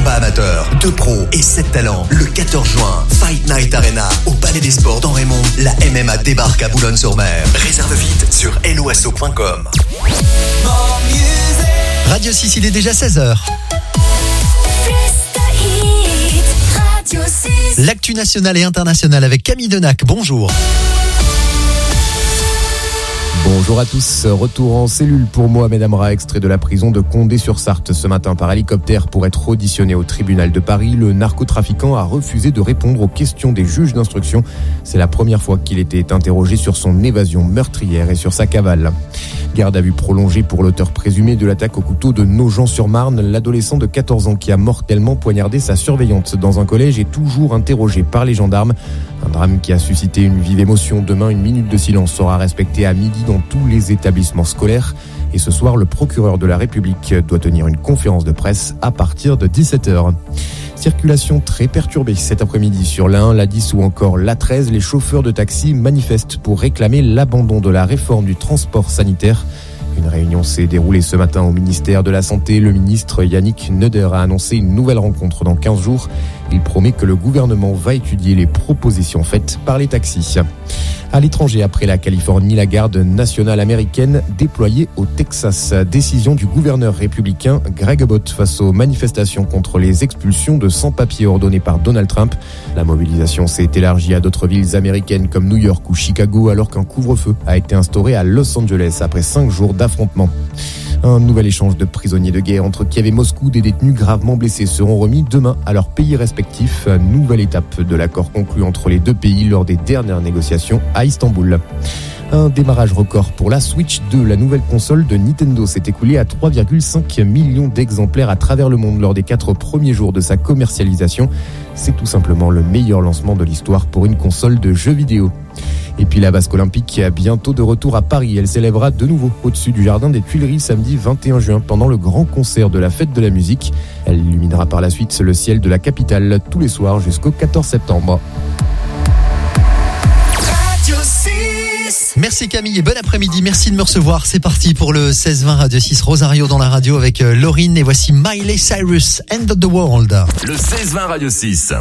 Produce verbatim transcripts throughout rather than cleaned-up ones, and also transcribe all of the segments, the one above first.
combat amateur, deux pros et sept talents. Le quatorze juin, Fight Night Arena, au Palais des Sports dans Raymond. La M M A débarque à Boulogne-sur-Mer. Réserve vite sur loasso point com. Radio six, il est déjà seize heures. L'actu nationale et internationale avec Camille Denac. Bonjour. Bonjour à tous, retour en cellule pour Mohamed Amra, extrait de la prison de Condé-sur-Sarthe ce matin par hélicoptère pour être auditionné au tribunal de Paris. Le narcotrafiquant a refusé de répondre aux questions des juges d'instruction. C'est la première fois qu'il était interrogé sur son évasion meurtrière et sur sa cavale. Garde à vue prolongée pour l'auteur présumé de l'attaque au couteau de Nogent-sur-Marne. L'adolescent de quatorze ans qui a mortellement poignardé sa surveillante dans un collège est toujours interrogé par les gendarmes. Un drame qui a suscité une vive émotion. Demain, une minute de silence sera respectée à midi dans tous les établissements scolaires. Et ce soir, le procureur de la République doit tenir une conférence de presse à partir de dix-sept heures. Circulation très perturbée cet après-midi sur l'A un, l'A dix ou encore l'A treize. Les chauffeurs de taxi manifestent pour réclamer l'abandon de la réforme du transport sanitaire. Une réunion s'est déroulée ce matin au ministère de la Santé. Le ministre Yannick Neuder a annoncé une nouvelle rencontre dans quinze jours. Il promet que le gouvernement va étudier les propositions faites par les taxis. À l'étranger, après la Californie, la garde nationale américaine déployée au Texas. Décision du gouverneur républicain Greg Abbott face aux manifestations contre les expulsions de sans-papiers ordonnées par Donald Trump. La mobilisation s'est élargie à d'autres villes américaines comme New York ou Chicago, alors qu'un couvre-feu a été instauré à Los Angeles après cinq jours d'affrontements. Un nouvel échange de prisonniers de guerre entre Kiev et Moscou. Des détenus gravement blessés seront remis demain à leurs pays respectifs. Nouvelle étape de l'accord conclu entre les deux pays lors des dernières négociations à Istanbul. Un démarrage record pour la Switch deux. La nouvelle console de Nintendo s'est écoulée à trois virgule cinq millions d'exemplaires à travers le monde lors des quatre premiers jours de sa commercialisation. C'est tout simplement le meilleur lancement de l'histoire pour une console de jeux vidéo. Et puis la basque olympique est bientôt de retour à Paris. Elle s'élèvera de nouveau au-dessus du jardin des Tuileries samedi vingt et un juin pendant le grand concert de la fête de la musique. Elle illuminera par la suite le ciel de la capitale tous les soirs jusqu'au quatorze septembre. Merci Camille et bon après-midi, merci de me recevoir. C'est parti pour le seize vingt Radio six Rosario dans la radio avec Laurine et voici Miley Cyrus, End of the World. Le seize vingt Radio six.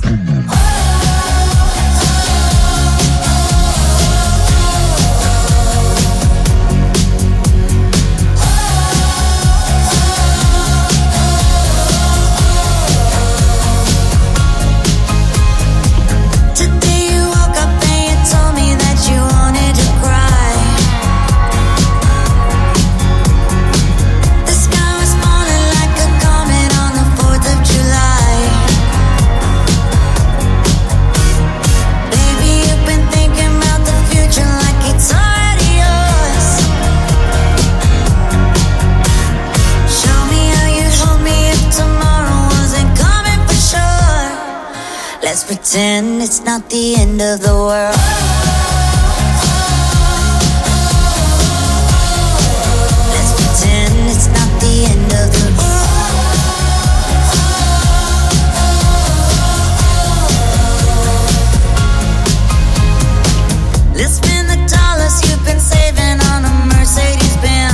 Let's pretend it's not the end of the world. Let's pretend it's not the end of the world. Let's spend the dollars you've been saving on a Mercedes Benz.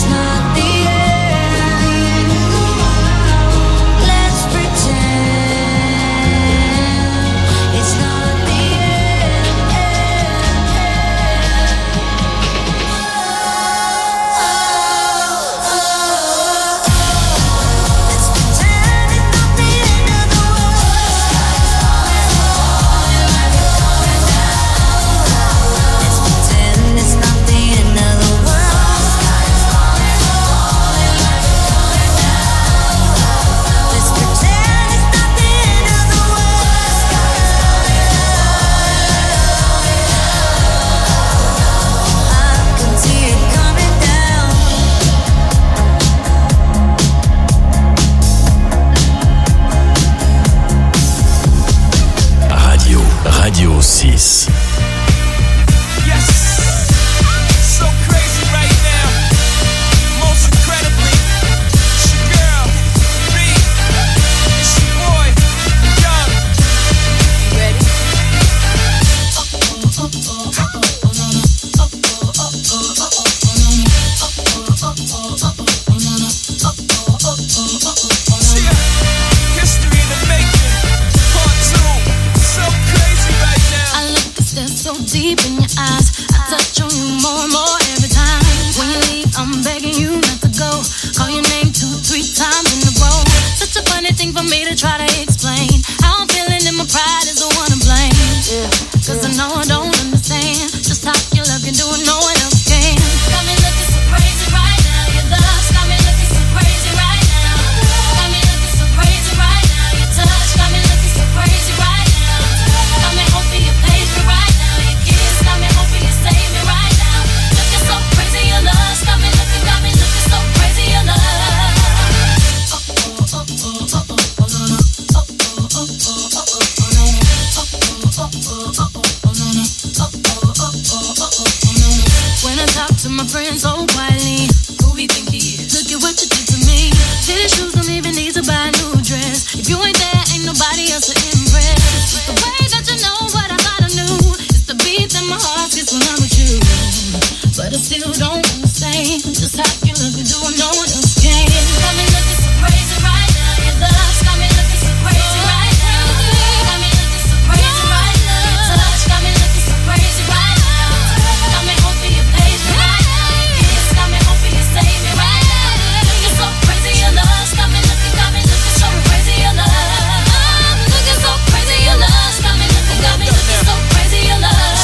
It's not the end. Let's pretend it's not the end. Let's pretend it's not the end of the world. Let's pretend it's not the end of the world. Let's pretend it's not the end of the world. I can see it coming down. Radio, Radio six. Yes, so crazy right now. Most incredibly, it's your girl, Ree. It's your boy, Young. You ready? Yeah, history in the making. Part two, so crazy right now. I look and stare so deep in your eyes. I touch on you more and more every time. When you leave, I'm begging you not to go. Call your name two, three times in a row. Such a funny thing for me to try to explain. How I'm feeling and my pride is the one to blame. Cause I know I don't understand just how your love can do it, no one else can. Got me looking so crazy right now. Your love's got me looking so crazy right now. Got me looking so crazy right now. Your touch got me looking so crazy right now. Got me hoping you page me right now. Your kiss got me hoping you save me right now. Looking so crazy, your love's got me looking, got me looking so crazy, your love. When I talk to my friends so quietly, who we think he is? Look at what you did to me. Fitted shoes don't even need to buy a new dress. If you ain't there, ain't nobody else to impress. It's the way that you know what I thought I knew. It's the beat that my heart gets when I'm with you. But I still don't understand just how you look and do what no one else can. Got me looking so crazy right now. Your love's got me looking so crazy right now. Got me looking so crazy right now. Your touch got me looking so crazy right now. Got me hoping you page me right now. Your kiss got me hoping you save me right now. Looking so crazy, your love's got me looking, got me looking so crazy, your love. I'm looking so crazy, your love's got me looking, got me looking so crazy, your love.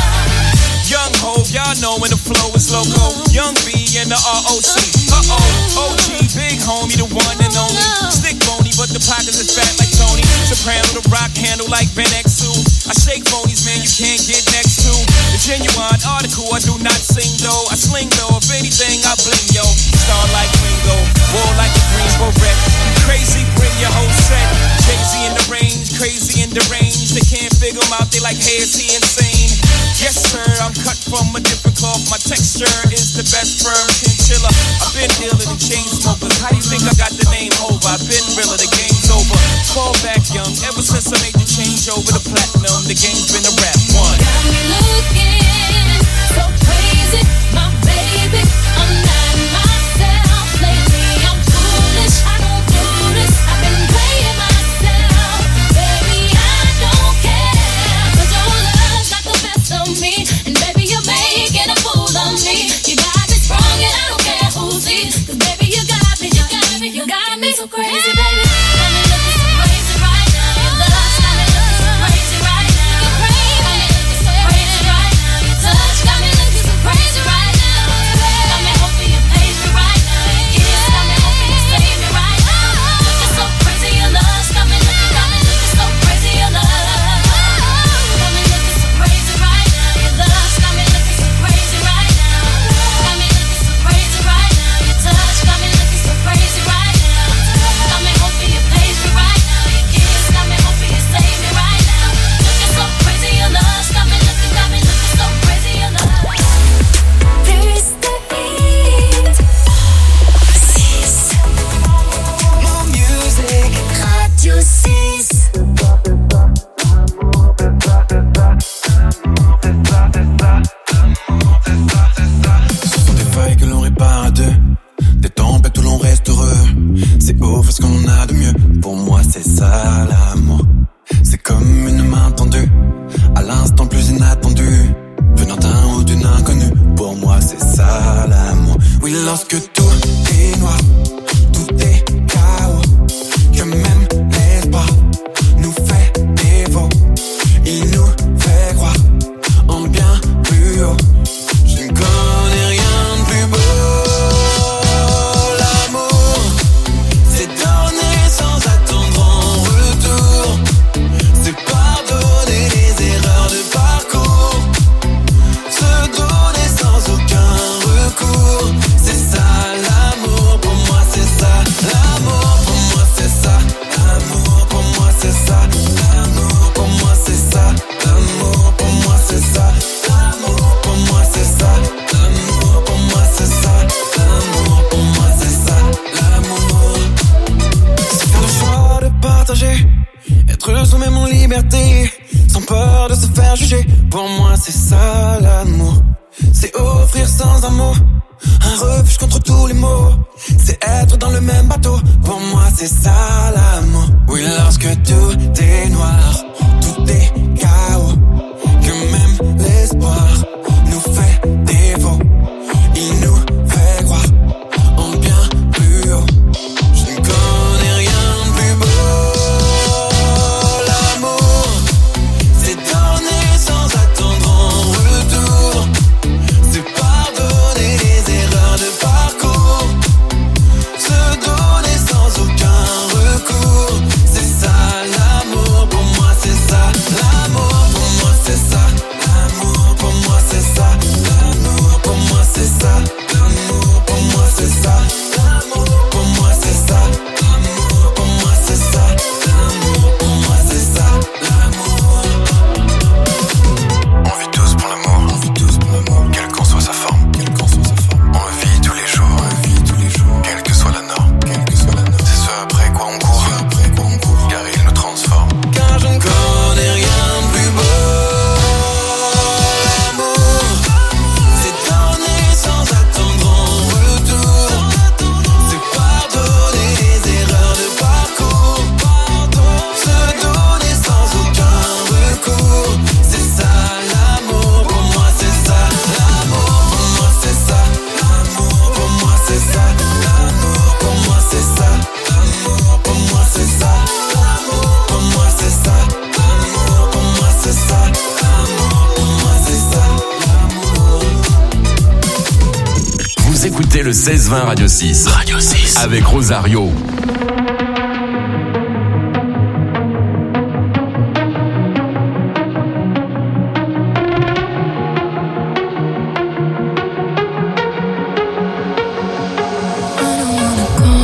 Young Hov, y'all know when the flow is loco. Young B and the R O C. Uh-oh, O G, big homie, the one and only. Stick bony, but the pockets is fat like Tony. Soprano, the rock handle like Ben X two. I shake phonies, man, you can't get next to. The genuine article, I do not sing though. I sling though, if anything, I bling yo. Star like Ringo, war like a Greensboro wreck. Crazy, bring your whole set. Crazy in the range, crazy in the range. They can't figure him out, they like, hey, is he insane? Yes, sir, I'm cut from a different cloth. My texture is the best firm chinchilla. I've been dealing in chain smokers. How do you think I got the name over? I've been realer, the game's over. Fall back young, ever since I made the change over to platinum, the game's been a rap one. Got me looking so crazy, my baby. I'm not myself lately. I'm foolish. I don't do this. I've been playing myself, baby. I don't care. 'Cause your love's got the best of me, and baby, you're making a fool of me. You got me sprung, and I don't care who sees. 'Cause baby, you got me, you got me, you got me so crazy, baby. Got me looking so crazy right now. Your love's got me looking so crazy right now. You're crazy. Got me looking so offre ce qu'on a de mieux. Pour moi c'est ça l'amour. C'est comme une main tendue, à l'instant plus inattendu, venant d'un ou d'une inconnue. Pour moi c'est ça l'amour. Oui, lorsque tout est noir, tout est chaos, que même l'espoir nous fait défaut. Il nous fait croire en bien plus haut. Je ne connais rien de plus beau. L'amour, c'est donner sans attendre en retour. C'est pardonner les erreurs de parcours. Se donner sans aucun recours. C'est ça l'amour, pour moi c'est ça. L'amour, pour moi c'est ça. L'amour, pour moi c'est ça. L'amour, pour moi c'est ça. L'amour, pour moi c'est ça. L'amour, pour moi c'est ça. L'amour, pour moi c'est ça. L'amour, pour moi c'est ça. L'amour, c'est faire le choix de partager, être soi-même en liberté, sans peur de se faire juger. Pour moi c'est ça l'amour. C'est offrir sans un mot un refuge contre tous les maux. C'est être dans le même bateau. Pour moi c'est ça l'amour. Oui, lorsque tout est noir, tout est chaos, que même l'espoir nous fait défaut. Il nous fait croire en bien plus haut. Je ne connais rien de plus beau. L'amour, c'est donner sans attendre en retour. C'est pardonner les erreurs de parcours. Se donner sans aucun recours. C'est ça l'amour, pour moi c'est ça. L'amour, pour moi c'est ça. L'amour, pour moi c'est ça. L'amour, pour moi c'est ça. L'amour, pour moi c'est ça. L'amour, pour moi c'est ça. L'amour, pour moi c'est ça. L'amour, pour moi c'est ça. L'amour. On vit tous pour l'amour. On vit tous pour l'amour. Quelle qu'en soit sa forme. Quelle qu'en soit sa forme. On le vit tous les jours. On le vit tous les jours. Quelle que soit la norme. Quelle que soit la norme. C'est ce après quoi on court. Ce après quoi on court. Car il nous transforme. Car je ne connais rien de plus beau. L'amour, c'est donner sans attendre en retour. C'est pardonner les erreurs de parcours. Se donner sans aucun recours. C'est ça l'amour, pour moi c'est ça. L'amour, pour moi c'est ça. L'amour, pour moi c'est ça. L'amour, pour moi c'est ça. L'amour, pour moi c'est ça. L'amour, pour moi c'est ça. L'amour, pour moi c'est ça. L'amour, pour moi c'est ça. L'amour. Vous écoutez le seize vingt Radio six. Radio six. Avec Rosario. I don't wanna go,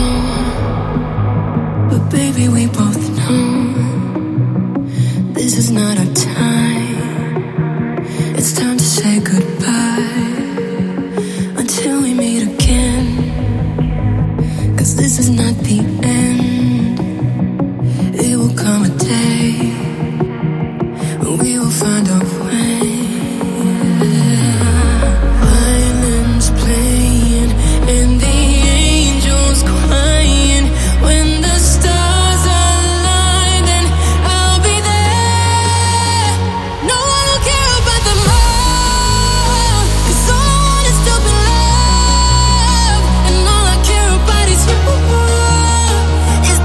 but baby, we both know this is not our time. It's time to say goodbye until we meet again. 'Cause this is not the end. It will come a day when we will find our way. Violins playing and the angels crying. When the stars align, then I'll be there. No one will care about the love, 'cause all I want is to be loved. And all I care about is you, is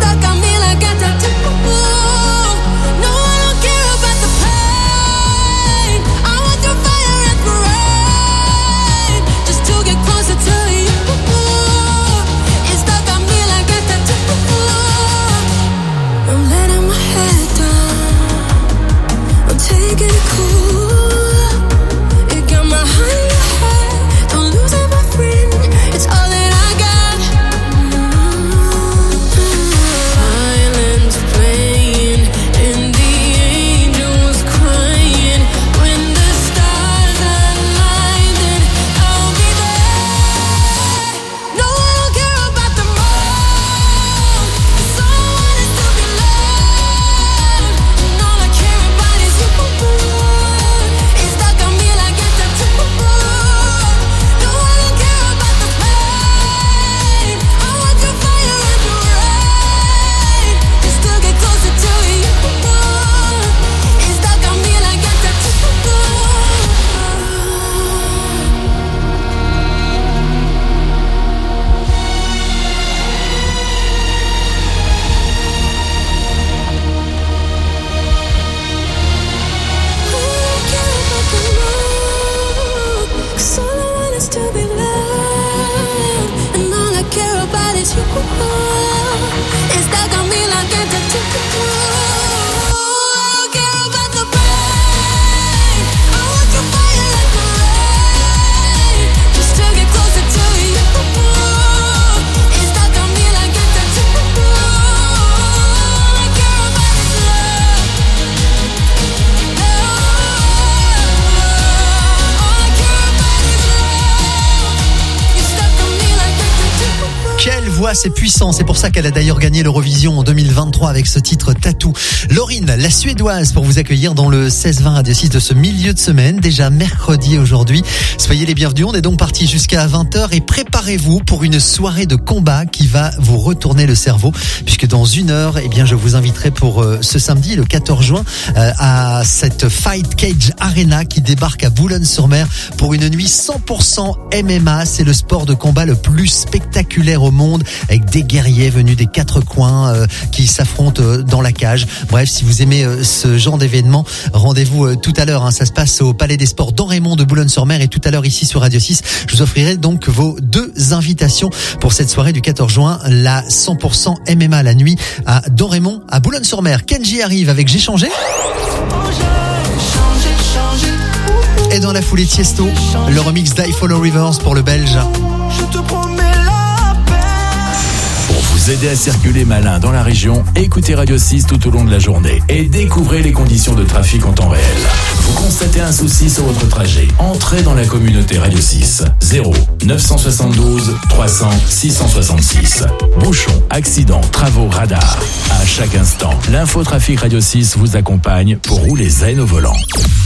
voix, c'est puissant. C'est pour ça qu'elle a d'ailleurs gagné l'Eurovision en deux mille vingt-trois avec ce titre Tattoo. Lauryn, la Suédoise, pour vous accueillir dans le seize vingt Radio six de ce milieu de semaine. Déjà mercredi aujourd'hui. Soyez les bienvenus. On est donc parti jusqu'à vingt heures et préparez-vous pour une soirée de combat qui va vous retourner le cerveau. Puisque dans une heure, eh bien, je vous inviterai pour euh, ce samedi, le quatorze juin, euh, à cette Fight Cage Arena qui débarque à Boulogne-sur-Mer pour une nuit cent pour cent M M A. C'est le sport de combat le plus spectaculaire au monde, avec des guerriers venus des quatre coins euh, qui s'affrontent euh, dans la cage. Bref, si vous aimez euh, ce genre d'événement, rendez-vous euh, tout à l'heure. Hein. Ça se passe au Palais des Sports d'Enrémont de Boulogne-sur-Mer et tout à l'heure ici sur Radio six. Je vous offrirai donc vos deux invitations pour cette soirée du quatorze juin, la cent pour cent M M A la nuit à Domrémont à Boulogne-sur-Mer. Kenji arrive avec J'ai changé. Et dans la foulée Tiesto, le remix d'I Follow Rivers pour le Belge. Je te promets la paix. Pour vous aider à circuler malin dans la région, écoutez Radio six tout au long de la journée et découvrez les conditions de trafic en temps réel. Vous constatez un souci sur votre trajet, entrez dans la communauté Radio six. zéro neuf cent soixante-douze trois cents six cent soixante-six. Bouchons, accidents, travaux, radars. À chaque instant, l'infotrafic Radio six vous accompagne pour rouler zen au volant.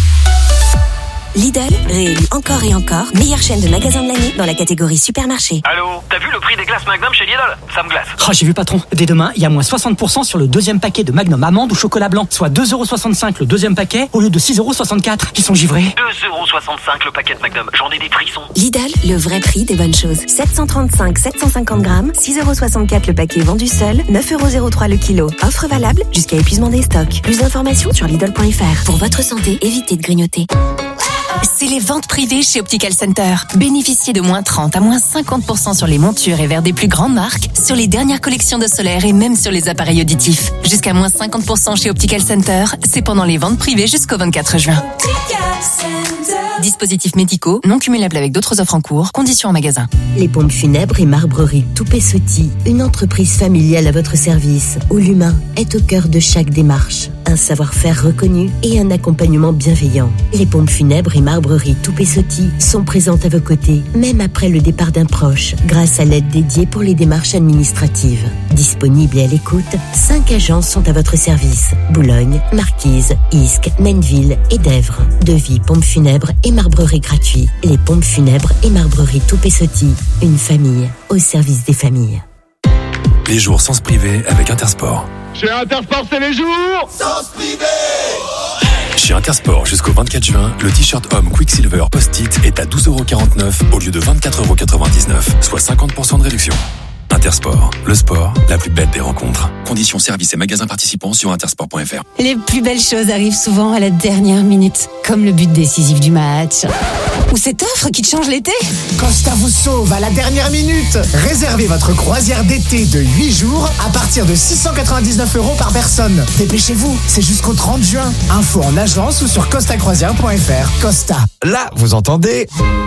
Lidl, réélu encore et encore, meilleure chaîne de magasins de l'année dans la catégorie supermarché. Allô, t'as vu le prix des glaces Magnum chez Lidl? Ça me glace. Oh, j'ai vu patron. Dès demain, il y a moins soixante pour cent sur le deuxième paquet de Magnum amande ou chocolat blanc, soit deux euros soixante-cinq le deuxième paquet au lieu de six euros soixante-quatre. Ils sont givrés. deux euros soixante-cinq le paquet de Magnum. J'en ai des frissons. Lidl, le vrai prix des bonnes choses. sept cent trente-cinq sept cent cinquante grammes, six euros soixante-quatre le paquet vendu seul, neuf euros zéro trois le kilo. Offre valable jusqu'à épuisement des stocks. Plus d'informations sur Lidl point F R. Pour votre santé, évitez de grignoter. C'est les ventes privées chez Optical Center. Bénéficiez de moins trente à moins cinquante pour cent sur les montures et verres des plus grandes marques, sur les dernières collections de solaire et même sur les appareils auditifs. Jusqu'à moins cinquante pour cent chez Optical Center, c'est pendant les ventes privées jusqu'au vingt-quatre juin. Dispositifs médicaux, non cumulables avec d'autres offres en cours, conditions en magasin. Les pompes funèbres et marbreries Toupet-Sauty, une entreprise familiale à votre service, où l'humain est au cœur de chaque démarche. Un savoir-faire reconnu et un accompagnement bienveillant. Les pompes funèbres et marbreries Toupet-Sauty sont présentes à vos côtés, même après le départ d'un proche, grâce à l'aide dédiée pour les démarches administratives. Disponibles et à l'écoute, cinq agences sont à votre service. Boulogne, Marquise, Isques, Menneville et Dèvres. Devis pompes funèbres et marbreries gratuits. Les pompes funèbres et marbreries Toupet-Sauty, une famille au service des familles. Les jours sens privé avec Intersport. Chez Intersport, c'est les jours Sens privé. Chez Intersport, jusqu'au vingt-quatre juin, le t-shirt homme Quicksilver Post-it est à douze euros quarante-neuf au lieu de vingt-quatre euros quatre-vingt-dix-neuf, soit cinquante pour cent de réduction. Intersport, le sport, la plus belle des rencontres. Conditions, services et magasins participants sur intersport point F R. Les plus belles choses arrivent souvent à la dernière minute, comme le but décisif du match. Ou cette offre qui te change l'été. Costa vous sauve à la dernière minute. Réservez votre croisière d'été de huit jours à partir de six cent quatre-vingt-dix-neuf euros par personne. Dépêchez-vous, c'est jusqu'au trente juin. Info en agence ou sur costa croisière point F R. Costa. Là, vous entendez?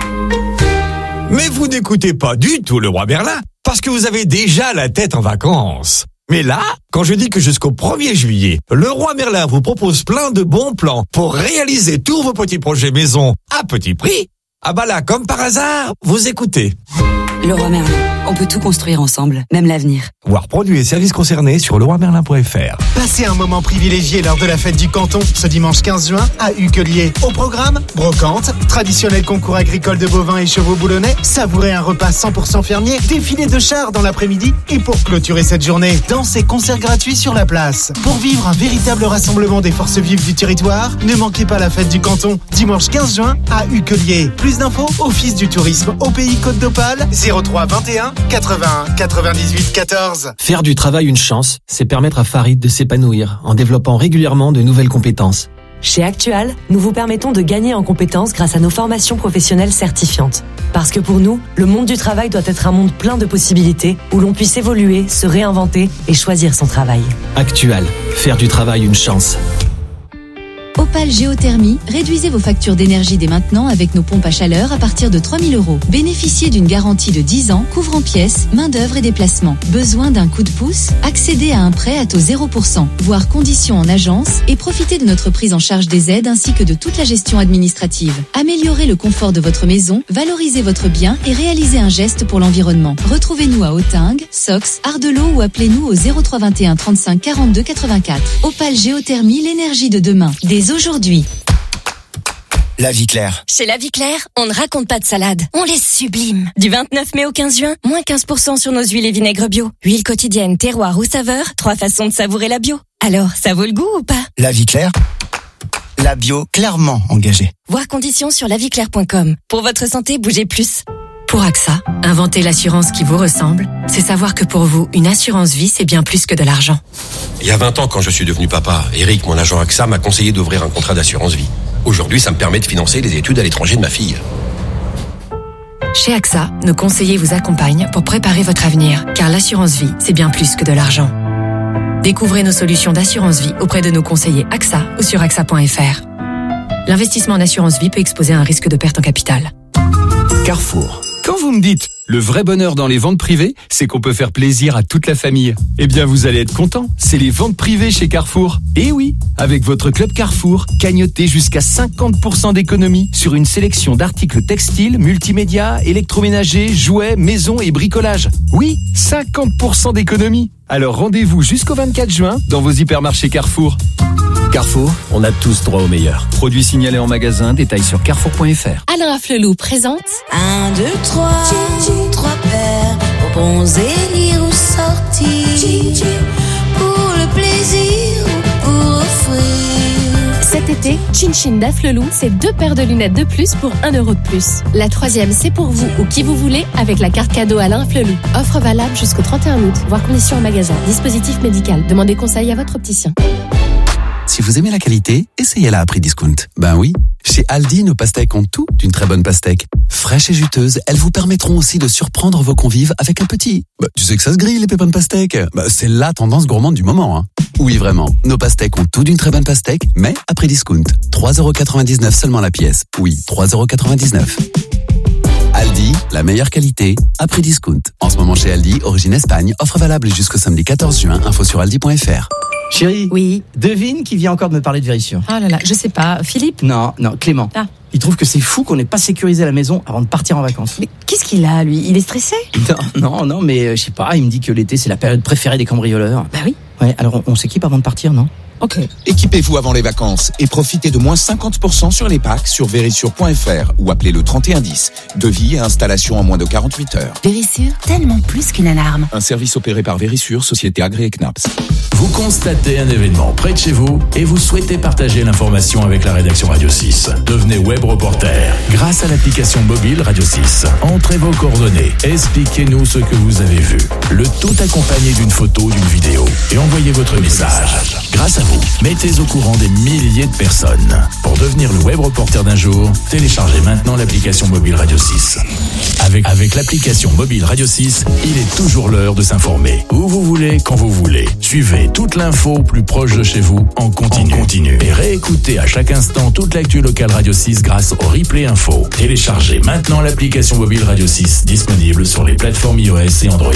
Mais vous n'écoutez pas du tout le roi Merlin, parce que vous avez déjà la tête en vacances. Mais là, quand je dis que jusqu'au premier juillet, le roi Merlin vous propose plein de bons plans pour réaliser tous vos petits projets maison à petit prix, ah bah là, comme par hasard, vous écoutez. Le roi Merlin, on peut tout construire ensemble, même l'avenir. Voir produits et services concernés sur le roi merlin point F R. Passez un moment privilégié lors de la fête du canton ce dimanche quinze juin à Uquelier. Au programme, brocante, traditionnel concours agricole de bovins et chevaux boulonnais, savourez un repas cent pour cent fermier, défilé de chars dans l'après-midi et pour clôturer cette journée, danse et concerts gratuits sur la place. Pour vivre un véritable rassemblement des forces vives du territoire, ne manquez pas la fête du canton dimanche quinze juin à Uquelier. Plus d'infos, Office du tourisme au pays Côte d'Opale, zéro trois vingt et un quatre-vingt-un quatre-vingt-dix-huit quatorze. Faire du travail une chance, c'est permettre à Farid de s'épanouir en développant régulièrement de nouvelles compétences. Chez Actual, nous vous permettons de gagner en compétences grâce à nos formations professionnelles certifiantes. Parce que pour nous, le monde du travail doit être un monde plein de possibilités où l'on puisse évoluer, se réinventer et choisir son travail. Actual, faire du travail une chance. Opale Géothermie, réduisez vos factures d'énergie dès maintenant avec nos pompes à chaleur à partir de trois mille euros. Bénéficiez d'une garantie de dix ans, couvre en pièces, main d'œuvre et déplacement. Besoin d'un coup de pouce? Accédez à un prêt à taux zéro pour cent, voire conditions en agence, et profitez de notre prise en charge des aides ainsi que de toute la gestion administrative. Améliorez le confort de votre maison, valorisez votre bien et réalisez un geste pour l'environnement. Retrouvez-nous à Autingue, Sox, Ardelot ou appelez-nous au zéro trois vingt et un trente-cinq quarante-deux quatre-vingt-quatre. Opale Géothermie, l'énergie de demain. Dès aujourd'hui. La vie claire. Chez La Vie Claire, on ne raconte pas de salade, on les sublime. Du vingt-neuf mai au quinze juin, moins quinze pour cent sur nos huiles et vinaigres bio. Huile quotidienne, terroir ou saveur, trois façons de savourer la bio. Alors, ça vaut le goût ou pas? La vie claire. La bio clairement engagée. Voir conditions sur la vie claire point com. Pour votre santé, bougez plus. Pour AXA, inventer l'assurance qui vous ressemble, c'est savoir que pour vous, une assurance vie, c'est bien plus que de l'argent. Il y a vingt ans, quand je suis devenu papa, Eric, mon agent AXA, m'a conseillé d'ouvrir un contrat d'assurance vie. Aujourd'hui, ça me permet de financer les études à l'étranger de ma fille. Chez AXA, nos conseillers vous accompagnent pour préparer votre avenir, car l'assurance vie, c'est bien plus que de l'argent. Découvrez nos solutions d'assurance vie auprès de nos conseillers AXA ou sur A X A point F R. L'investissement en assurance vie peut exposer à un risque de perte en capital. Carrefour. Quand vous me dites le vrai bonheur dans les ventes privées, c'est qu'on peut faire plaisir à toute la famille. Eh bien, vous allez être content. C'est les ventes privées chez Carrefour. Et oui, avec votre club Carrefour, cagnotez jusqu'à cinquante pour cent d'économie sur une sélection d'articles textiles, multimédia, électroménagers, jouets, maison et bricolage. Oui, cinquante pour cent d'économie. Alors rendez-vous jusqu'au vingt-quatre juin dans vos hypermarchés Carrefour. Carrefour, on a tous droit au meilleur. Produits signalés en magasin, détails sur carrefour point F R. Alain Afflelou présente Un, deux, trois, trois paires, bons élire ou sortir, pour le plaisir ou pour offrir. Cet été, Chin Chin d'Afflelou, c'est deux paires de lunettes de plus pour un euro de plus. La troisième, c'est pour vous ou qui vous voulez avec la carte cadeau Alain Afflelou. Offre valable jusqu'au trente et un août. Voir conditions en magasin. Dispositif médical. Demandez conseil à votre opticien. Si vous aimez la qualité, essayez-la à prix discount. Ben oui, chez Aldi, nos pastèques ont tout d'une très bonne pastèque. Fraîches et juteuses, elles vous permettront aussi de surprendre vos convives avec un petit. Bah, tu sais que ça se grille, les pépins de pastèque. Bah, c'est la tendance gourmande du moment, hein. Oui, vraiment, nos pastèques ont tout d'une très bonne pastèque, mais à prix discount. trois euros quatre-vingt-dix-neuf seulement la pièce. Oui, trois euros quatre-vingt-dix-neuf. Aldi, la meilleure qualité, à prix discount. En ce moment chez Aldi, origine Espagne, offre valable jusqu'au samedi quatorze juin, info sur aldi point F R. Chérie. Oui. Devine qui vient encore de me parler de Vérissure. Ah là là, je sais pas. Philippe? Non, non, Clément. Ah. Il trouve que c'est fou qu'on n'ait pas sécurisé la maison avant de partir en vacances. Mais qu'est-ce qu'il a, lui? Il est stressé? Non, non, non, mais euh, je sais pas, il me dit que l'été c'est la période préférée des cambrioleurs. Bah oui. Ouais, alors on, on s'équipe avant de partir, non? Ok. Équipez-vous avant les vacances et profitez de moins cinquante pour cent sur les packs sur vérissure point F R ou appelez le trente et un dix. Devis et installation en moins de quarante-huit heures. Vérissure, tellement plus qu'une alarme. Un service opéré par Vérissure, société agréée C N A P S. Vous constatez un événement près de chez vous et vous souhaitez partager l'information avec la rédaction Radio six. Devenez web reporter grâce à l'application mobile Radio six. Entrez vos coordonnées, expliquez-nous ce que vous avez vu. Le tout accompagné d'une photo, d'une vidéo et envoyez votre message. Grâce à vous, mettez au courant des milliers de personnes. Pour devenir le web reporter d'un jour, téléchargez maintenant l'application mobile Radio six. Avec, avec l'application mobile Radio six, il est toujours l'heure de s'informer. Où vous voulez, quand vous voulez. Suivez toute l'info plus proche de chez vous en continu. En continu. Et réécoutez à chaque instant toute l'actu locale Radio six grâce au replay info. Téléchargez maintenant l'application mobile Radio six disponible sur les plateformes iOS et Android.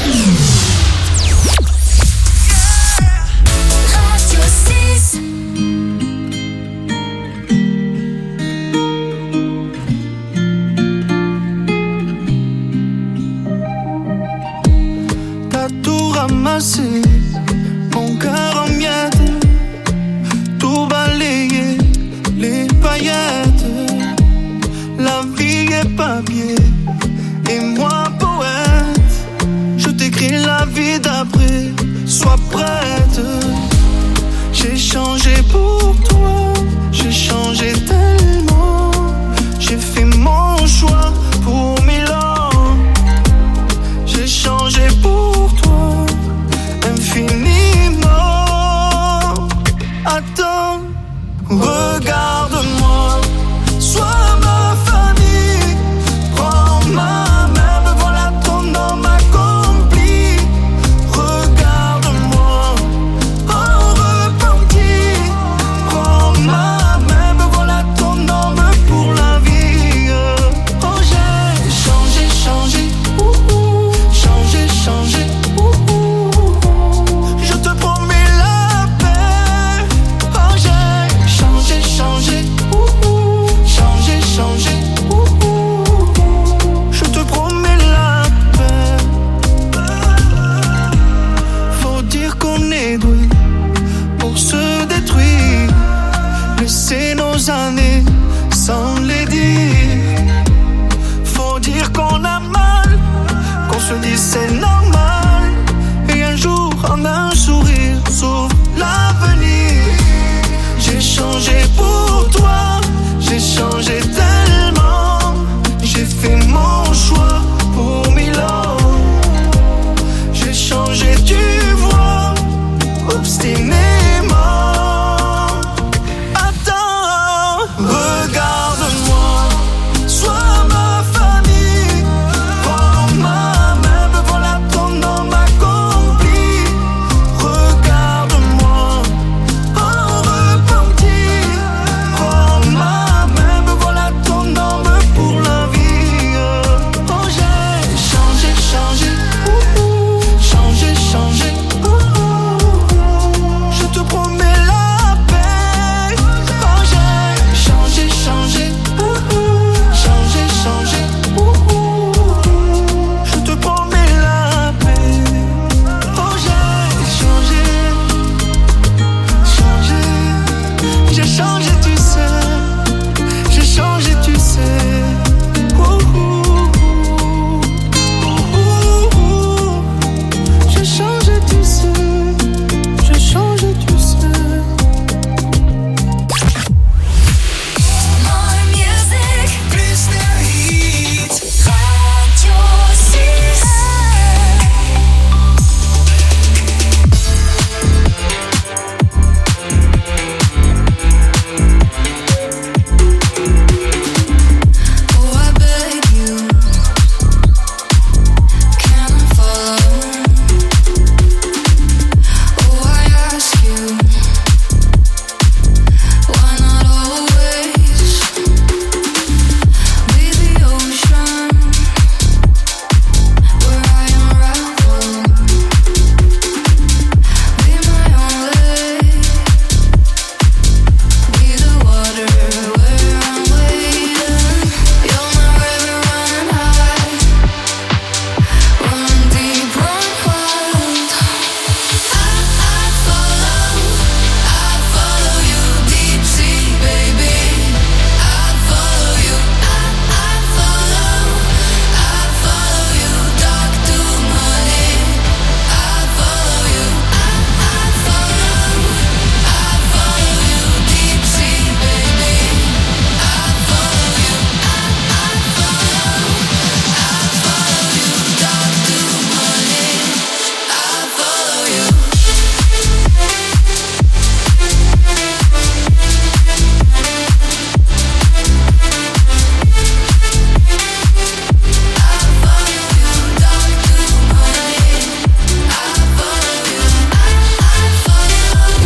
T'as tout ramassé, mon cœur en miettes, tout balayé, les paillettes. La vie est papier, et moi poète. Je t'écris la vie d'après, sois prête. J'ai changé pour toi, j'ai changé tellement. J'ai fait mon choix pour mille ans. J'ai changé pour toi, infiniment. Attends, regarde-moi, sois ma famille. Prends ma main, me voilà ton homme accompli. Regarde-moi, en repenti.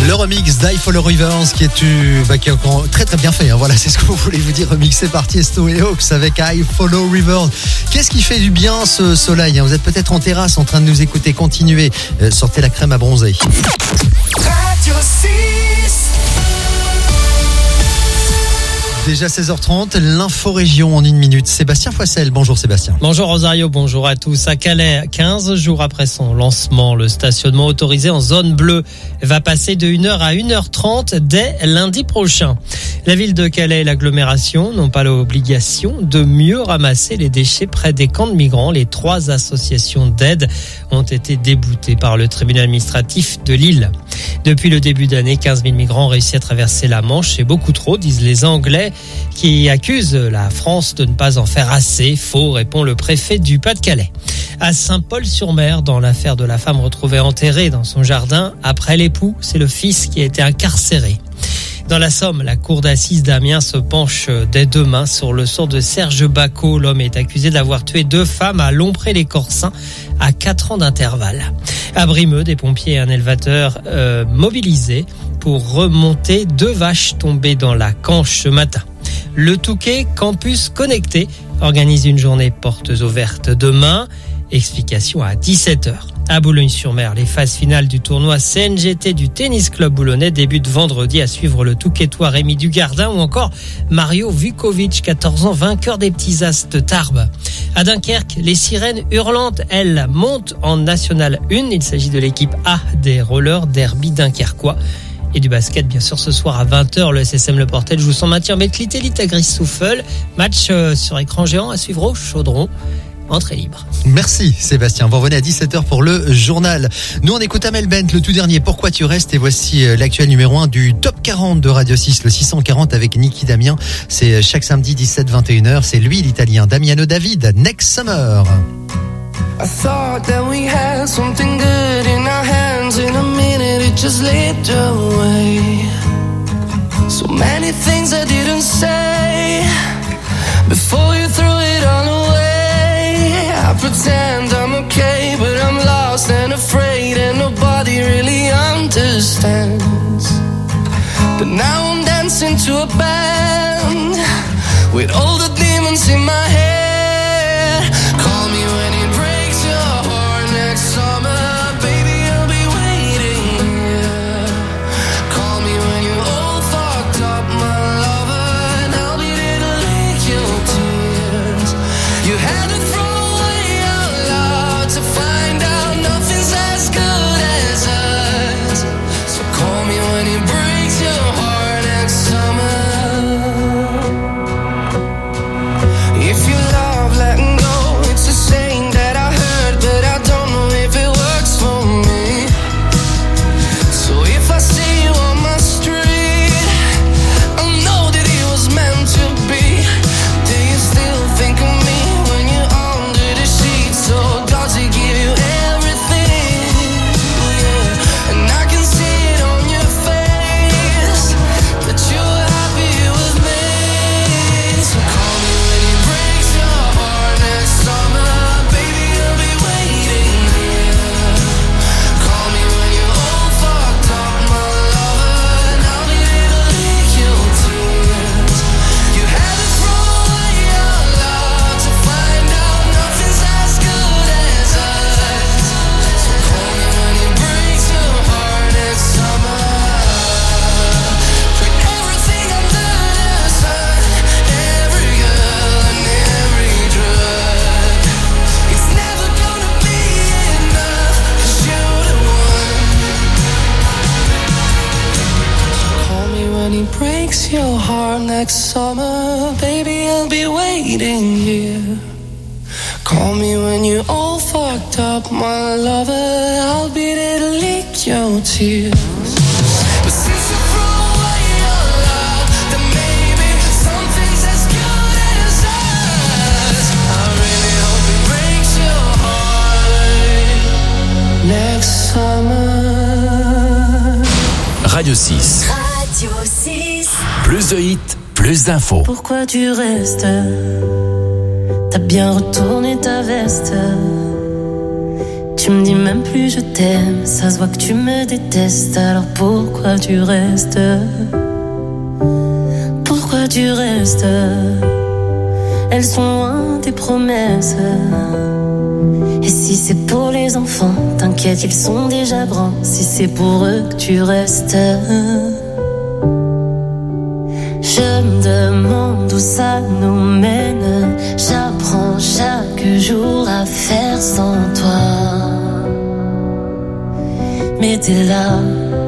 Le remix d'I Follow Rivers qui est, euh, bah, qui est encore très très bien fait. Hein. Voilà, c'est ce que vous voulez vous dire. Remixé par Tiesto et Hawks avec I Follow Rivers. Qu'est-ce qui fait du bien ce soleil hein? Vous êtes peut-être en terrasse en train de nous écouter. Continuez. Euh, sortez la crème à bronzer. Radio six. Déjà seize heures trente, l'info-région en une minute. Sébastien Foissel, bonjour Sébastien. Bonjour Rosario, bonjour à tous. À Calais, quinze jours après son lancement, le stationnement autorisé en zone bleue va passer de une heure à une heure trente dès lundi prochain. La ville de Calais et l'agglomération n'ont pas l'obligation de mieux ramasser les déchets près des camps de migrants. Les trois associations d'aide ont été déboutées par le tribunal administratif de Lille. Depuis le début d'année, quinze mille migrants ont réussi à traverser la Manche. C'est beaucoup trop, disent les Anglais, qui accuse la France de ne pas en faire assez. Faux, répond le préfet du Pas-de-Calais. À Saint-Paul-sur-Mer, dans l'affaire de la femme retrouvée enterrée dans son jardin après l'époux, c'est le fils qui a été incarcéré. Dans la Somme, la cour d'assises d'Amiens se penche dès demain sur le sort de Serge Bacot. L'homme est accusé d'avoir tué deux femmes à Lompré-les-Corsins à quatre ans d'intervalle. À Brimeux, des pompiers et un élevateur euh, mobilisés pour remonter deux vaches tombées dans la Canche ce matin. Le Touquet Campus Connecté organise une journée portes ouvertes demain. Explication à dix-sept heures. À Boulogne-sur-Mer, les phases finales du tournoi C N G T du Tennis Club boulonnais débutent vendredi. À suivre le Touquetois Rémi Dugardin ou encore Mario Vukovic, quatorze ans, vainqueur des petits as de Tarbes. À Dunkerque, les sirènes hurlantes, elles, montent en National un. Il s'agit de l'équipe A des rollers derby dunkerquois. Et du basket, bien sûr, ce soir à vingt heures, le S S M Le Portel joue son maintien Betclit-Élite à Gris-Souffel. Match euh, sur écran géant à suivre au Chaudron. Entrée libre. Merci Sébastien. Vous revenez à dix-sept heures pour le journal. Nous on écoute Amel Bent, le tout dernier Pourquoi tu restes, et voici l'actuel numéro un du top quarante de Radio six, le six cent quarante avec Niki Damien. C'est chaque samedi dix-sept vingt et une heures. C'est lui l'italien Damiano David, Next Summer. I thought that we had something good in our hands. In a minute it just slipped away. So many things I didn't say before you threw it all away. I pretend I'm okay, but I'm lost and afraid, and nobody really understands. But now I'm dancing to a band with all the demons in my head. Call me when it breaks your heart next summer, baby, I'll be waiting here. Call me when you're all fucked up, my lover, and I'll be there to lick your tears. You had to throw to find out nothing's as good as us. So call me when it breaks your heart next summer. If you love letting go, it's a saying that I heard, but I don't know if it works for me. So if I see you on my street, I know that it was meant to be. Do you still think of me when you're under the sheets? So to give you everything, yeah. And I can see it on your face that you're happy with me. So call me when it breaks your heart next summer, baby, I'll be waiting here. Call me when you're all fucked up, my lover, and I'll be there to lick your tears. You had to throw away your love to find out nothing's as good as breaks your heart next summer, baby, I'll be waiting here. Call me when you're all fucked up, my lover, I'll be there to lick your tears. But since you threw away your love, then maybe something's as good as us. I really hope it breaks your heart next summer. Radio six. Radio six. Plus de hits, plus d'infos. Pourquoi tu restes? T'as bien retourné ta veste. Tu Tu me dis même plus je t'aime, ça se voit que tu me détestes, alors pourquoi tu restes? Pourquoi tu restes? Elles sont loin tes promesses. Et si c'est pour les enfants, t'inquiète, ils sont déjà grands. Si c'est pour eux que tu restes, je me demande où ça nous mène. J'apprends chaque jour à faire sans toi. Mais t'es là.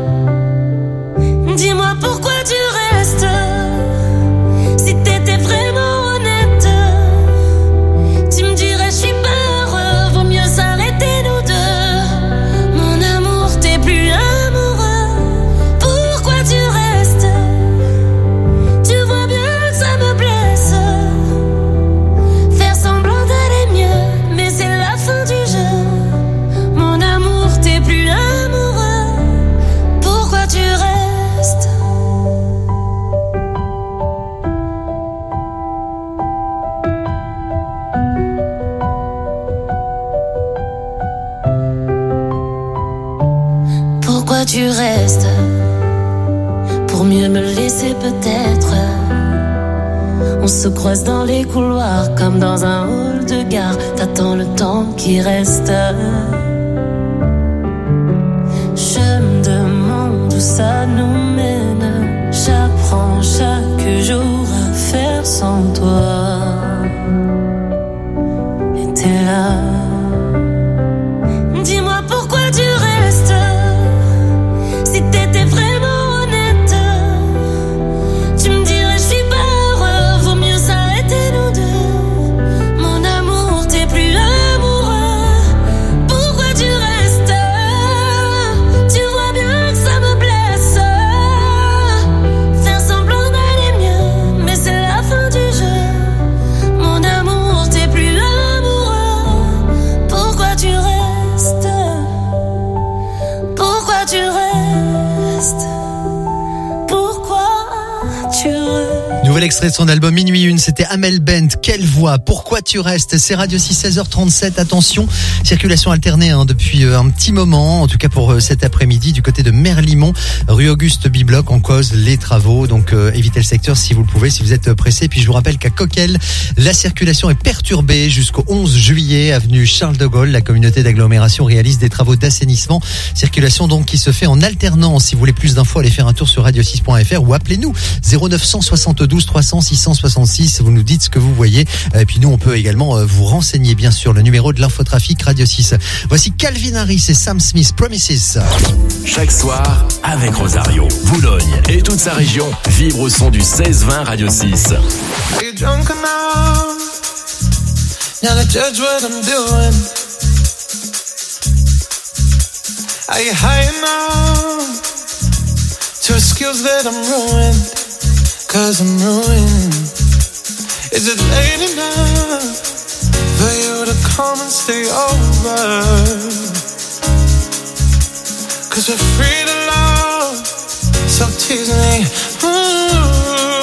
Dis-moi pourquoi tu restes. Si t'étais vraiment honnête, tu me dirais je suis pas heureux, vaut mieux s'arrêter nous deux. Mon amour, t'es plus amoureux. Pourquoi tu restes? Tu vois bien que ça me blesse. Faire semblant d'aller mieux, mais c'est la fin du jeu. Mon amour, t'es plus amoureux. Pourquoi tu restes? Pourquoi tu restes? Pour mieux me laisser peut-être. On se croise dans les couloirs comme dans un hall de gare. T'attends le temps qui reste. Je me demande où ça nous mène. J'apprends chaque jour à faire sans toi. Et t'es là. Dis-moi pourquoi tu restes. Si t'étais vraiment honnête, tu me dirais je suis pas heureux, vaut mieux s'arrêter nous deux. Mon amour, t'es plus amoureux. Pourquoi tu restes? Tu vois bien que ça me blesse. Faire semblant d'aller mieux, mais c'est la fin du jeu. Mon amour, t'es plus amoureux. Pourquoi tu restes? Pourquoi tu restes? Pourquoi tu restes? Nouvel extrait de son album Minuit Une, c'était Amel Bent. Quelle voix? Pourquoi tu restes? C'est Radio six, seize heures trente-sept. Attention, circulation alternée hein, depuis euh, un petit moment, en tout cas pour euh, cet après-midi, du côté de Merlimont, rue Auguste Bibloc, en cause les travaux. Donc euh, évitez le secteur si vous le pouvez, si vous êtes pressé. Puis je vous rappelle qu'à Coquel, la circulation est perturbée jusqu'au onze juillet, avenue Charles de Gaulle. La communauté d'agglomération réalise des travaux d'assainissement. Circulation donc qui se fait en alternance. Si vous voulez plus d'infos, allez faire un tour sur radio six point f r ou appelez-nous zéro neuf cent soixante-douze trois cents six cent soixante-six. Vous nous dites ce que vous voyez. Et puis nous, on peut également vous renseigner, bien sûr, le numéro de l'infotrafic Radio six. Voici Calvin Harris et Sam Smith, Promises. Chaque soir, avec Rosario, Boulogne et toute sa région, vibre au son du seize vingt Radio six. Are you drunk enough now to judge what I'm doing? Are you high enough to excuse that I'm ruined? Cause I'm ruined. Is it late enough for you to come and stay over? Cause we're free to love, so tease me. Ooh.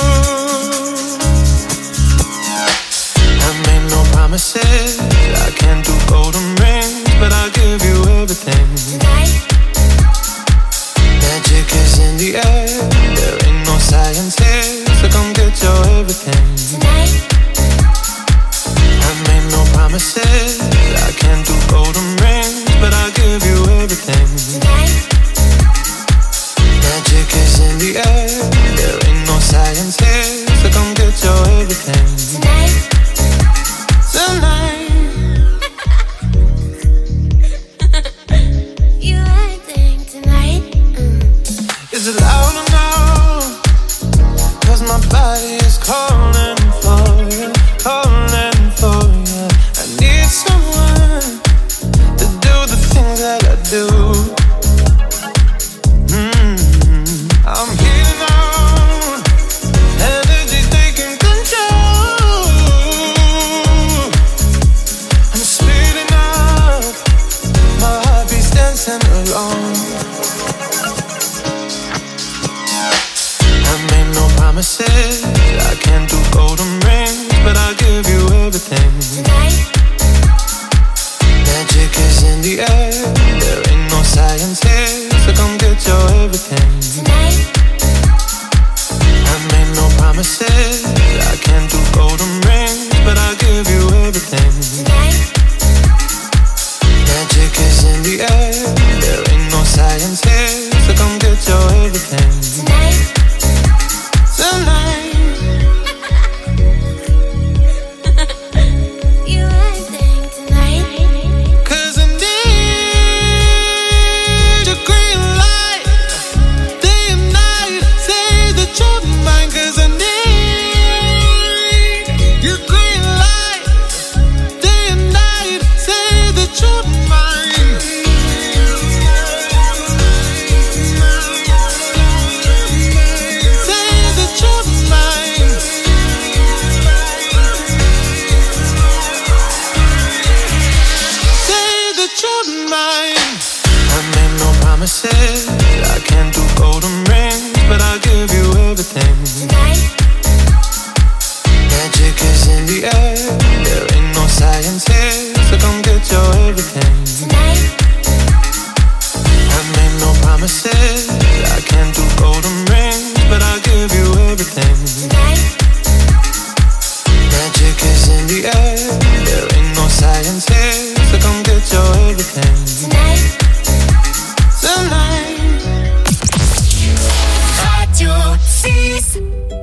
I made no promises, I can't do golden rings, but I'll give you everything. Tonight. Magic is in the air, there ain't no science here, so come get your everything. Tonight. I made no promises, I can't do golden rings, but I'll give you everything. Tonight. Magic is in the air, science here, so come get your everything tonight. I made no promises, I can't do golden rings, but I'll give you everything tonight. Magic is in the air, there ain't no science here, so come get your everything tonight. Tonight. I can't do golden rings, but I'll give you everything tonight. Magic is in the air, there ain't no science here, so come get your everything tonight. I made no promises, I can't do golden rings, but I'll give you everything tonight. Magic is in the air, there ain't no science here, so come get your everything tonight. Tonight. Radio six.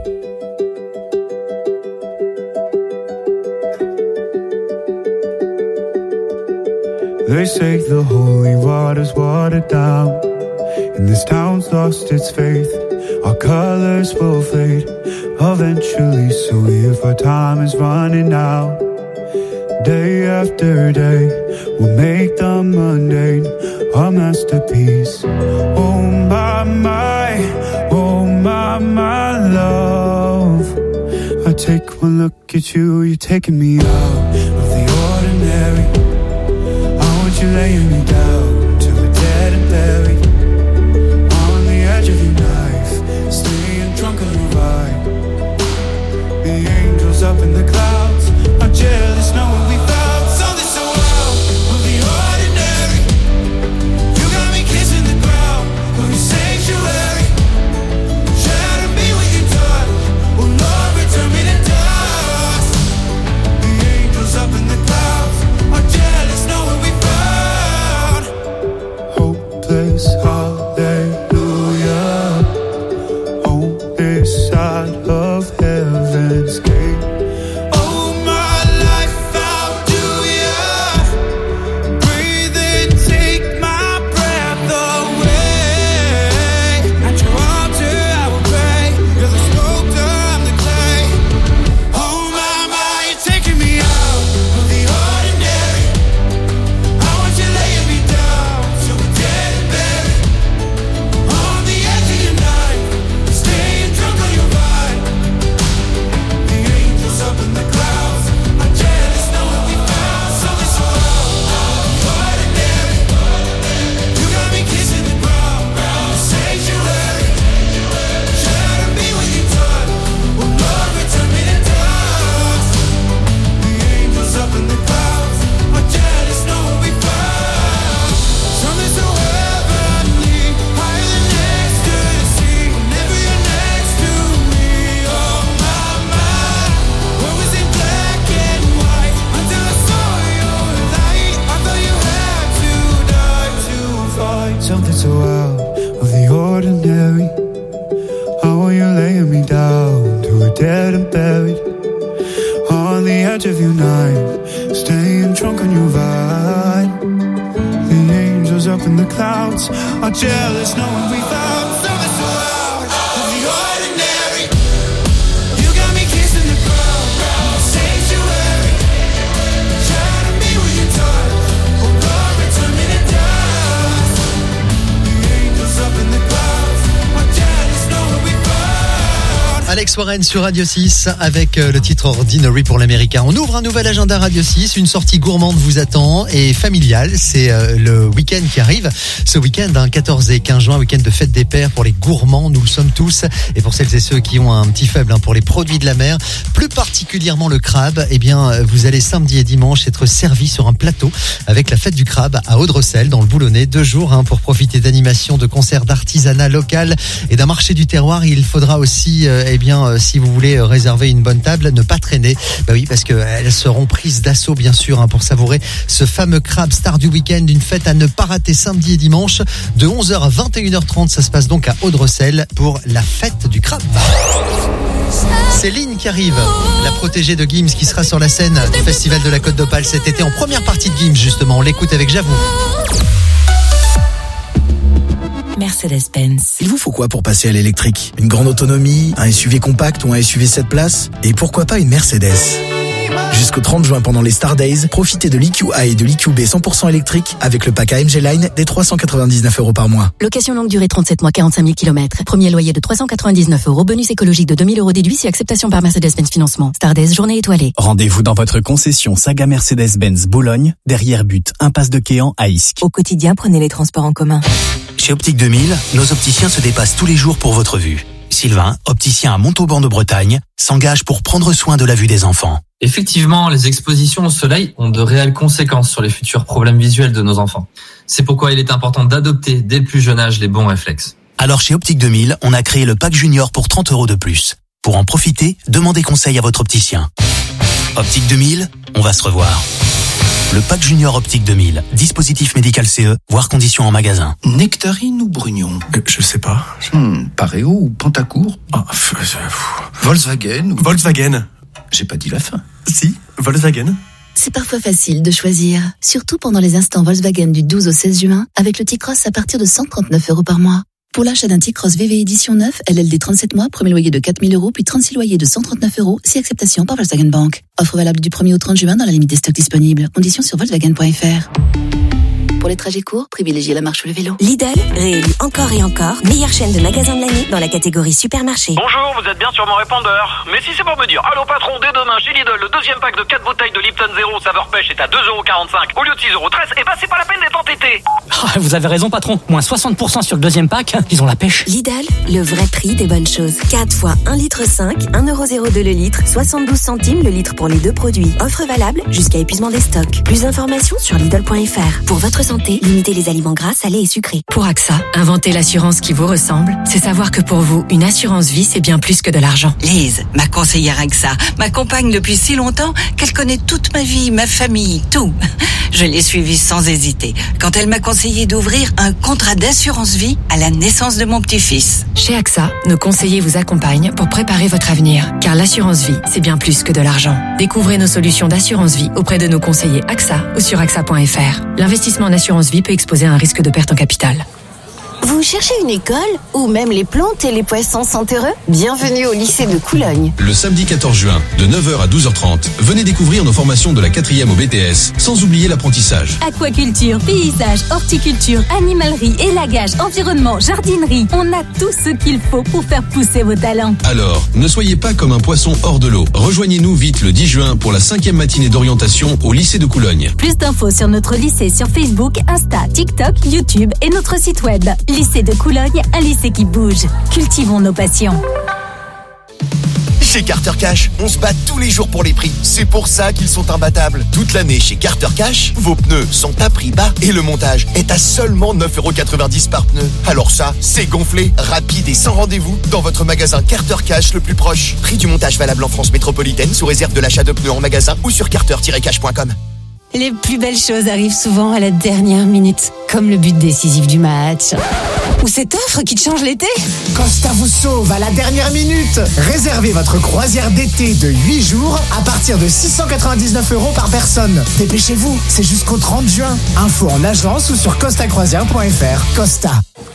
They say the holy water's watered down, and this town's lost its faith. Our colors will fade eventually, so if our time is running out, day after day, we'll make the mundane a masterpiece. Oh my, my, oh my, my love. I take one look at you, you're taking me out of the ordinary. I want you laying me down till we're dead and buried. On the edge of your knife, staying drunk on your ride. The angels up in the clouds are jealous knowing we found something so out of the ordinary. You got me kissing the ground of your sanctuary. Shatter me with your touch, oh Lord, return me to dust. The angels up in the clouds are jealous knowing we found hopeless hallelujah. On this side of heaven's gate. Something so out of the ordinary. How are you laying me down till we're dead and buried? On the edge of your knife, staying drunk on your vine. The angels up in the clouds are jealous knowing we found something so out of the ordinary. You got me kissing the ground, sanctuary. Shatter me with your touch, oh Lord, return me to dust. The angels up in the clouds are jealous knowing we found. Alex Alex Warren sur Radio six avec le titre Ordinary pour l'américain. On ouvre un nouvel agenda Radio six, une sortie gourmande vous attend et familiale. C'est le week-end qui arrive. Ce week-end, hein, quatorze et quinze juin, week-end de fête des pères pour les gourmands, nous le sommes tous. Et pour celles et ceux qui ont un petit faible hein, pour les produits de la mer, plus particulièrement le crabe, eh bien, vous allez samedi et dimanche être servis sur un plateau avec la fête du crabe à Audrecel dans le Boulonnais. Deux jours hein, pour profiter d'animations, de concerts, d'artisanat local et d'un marché du terroir. Il faudra aussi, euh, eh bien, euh, si vous voulez euh, réserver une bonne table, ne pas traîner. Bah oui, parce qu'elles seront prises d'assaut, bien sûr, hein, pour savourer ce fameux crabe star du week-end. Une fête à ne pas rater samedi et dimanche de onze heures à vingt et une heures trente. Ça se passe donc à Audrecel pour la fête du crabe. Céline qui arrive, la protégée de Gims qui sera sur la scène du Festival de la Côte d'Opale cet été en première partie de Gims, justement. On l'écoute avec J'avoue. Mercedes-Benz. Il vous faut quoi pour passer à l'électrique? Une grande autonomie, un S U V compact ou un S U V sept places? Et pourquoi pas une Mercedes? Jusqu'au trente juin pendant les Star Days, profitez de l'E Q A et de l'E Q B cent pour cent électrique avec le pack A M G Line des trois cent quatre-vingt-dix-neuf euros par mois. Location longue durée trente-sept mois, quarante-cinq mille kilomètres. Premier loyer de trois cent quatre-vingt-dix-neuf euros. Bonus écologique de deux mille euros déduit si acceptation par Mercedes-Benz Financement. Star Days, journée étoilée. Rendez-vous dans votre concession Saga Mercedes-Benz Boulogne, derrière but, impasse de Quéant à Isques. Au quotidien, prenez les transports en commun. Chez Optique deux mille, nos opticiens se dépassent tous les jours pour votre vue. Sylvain, opticien à Montauban de Bretagne, s'engage pour prendre soin de la vue des enfants. Effectivement, les expositions au soleil ont de réelles conséquences sur les futurs problèmes visuels de nos enfants. C'est pourquoi il est important d'adopter dès le plus jeune âge les bons réflexes. Alors chez Optique deux mille, on a créé le pack junior pour trente euros de plus. Pour en profiter, demandez conseil à votre opticien. Optique deux mille, on va se revoir. Le pack junior Optique deux mille, dispositif médical C E, voire conditions en magasin. Nectarine ou Brugnon? euh, Je sais pas. Hmm, Pareo ou Pantacourt? Ah, Volkswagen ou... Volkswagen. J'ai pas dit la fin. Si, Volkswagen. C'est parfois facile de choisir, surtout pendant les instants Volkswagen du douze au seize juin, avec le T-Cross à partir de cent trente-neuf euros par mois. Pour l'achat d'un T-Cross V V édition neuf, L L D trente-sept mois, premier loyer de quatre mille euros, puis trente-six loyers de cent trente-neuf euros, si acceptation par Volkswagen Bank. Offre valable du premier au trente juin dans la limite des stocks disponibles. Conditions sur volkswagen point f r. Pour les trajets courts, privilégiez la marche ou le vélo. Lidl, réélu encore et encore, meilleure chaîne de magasins de l'année dans la catégorie supermarché. Bonjour, vous êtes bien sur mon répondeur. Mais si c'est pour me dire, allô patron, dès demain chez Lidl, le deuxième pack de quatre bouteilles de Lipton Zero saveur pêche est à deux euros quarante-cinq au lieu de six euros treize, et bah c'est pas la peine d'être entêté. Oh, vous avez raison, patron. Moins soixante pour cent sur le deuxième pack. Ils ont la pêche. Lidl, le vrai prix des bonnes choses. quatre fois un litre cinq, un euro zéro deux le litre, soixante-douze centimes le litre pour les deux produits. Offre valable jusqu'à épuisement des stocks. Plus d'informations sur Lidl point f r. Pour votre santé, limitez les aliments gras, salés et sucrés. Pour AXA, inventer l'assurance qui vous ressemble, c'est savoir que pour vous, une assurance vie, c'est bien plus que de l'argent. Lise, ma conseillère AXA, m'accompagne depuis si longtemps qu'elle connaît toute ma vie, ma famille, tout. Je l'ai suivie sans hésiter quand elle m'a conseillé d'ouvrir un contrat d'assurance vie à la naissance de mon petit-fils. Chez AXA, nos conseillers vous accompagnent pour préparer votre avenir. Car l'assurance vie, c'est bien plus que de l'argent. Découvrez nos solutions d'assurance vie auprès de nos conseillers AXA ou sur A X A point F R. L'investissement en assurance vie peut exposer à un risque de perte en capital. Vous cherchez une école où même les plantes et les poissons sont heureux? Bienvenue au lycée de Coulogne. Le samedi quatorze juin, de neuf heures à douze heures trente, venez découvrir nos formations de la quatrième au B T S, sans oublier l'apprentissage. Aquaculture, paysage, horticulture, animalerie, élagage, environnement, jardinerie. On a tout ce qu'il faut pour faire pousser vos talents. Alors, ne soyez pas comme un poisson hors de l'eau. Rejoignez-nous vite le dix juin pour la cinquième matinée d'orientation au lycée de Coulogne. Plus d'infos sur notre lycée sur Facebook, Insta, TikTok, YouTube et notre site web. Lycée de Coulogne, un lycée qui bouge. Cultivons nos passions. Chez Carter Cash, on se bat tous les jours pour les prix. C'est pour ça qu'ils sont imbattables. Toute l'année chez Carter Cash, vos pneus sont à prix bas et le montage est à seulement neuf euros quatre-vingt-dix par pneu. Alors ça, c'est gonflé, rapide et sans rendez-vous dans votre magasin Carter Cash le plus proche. Prix du montage valable en France métropolitaine sous réserve de l'achat de pneus en magasin ou sur carter tiret cash point com. Les plus belles choses arrivent souvent à la dernière minute, comme le but décisif du match. Ou cette offre qui te change l'été. Costa vous sauve à la dernière minute. Réservez votre croisière d'été de huit jours à partir de six cent quatre-vingt-dix-neuf euros par personne. Dépêchez-vous, c'est jusqu'au trente juin. Info en agence ou sur costa croisière point f r. Costa.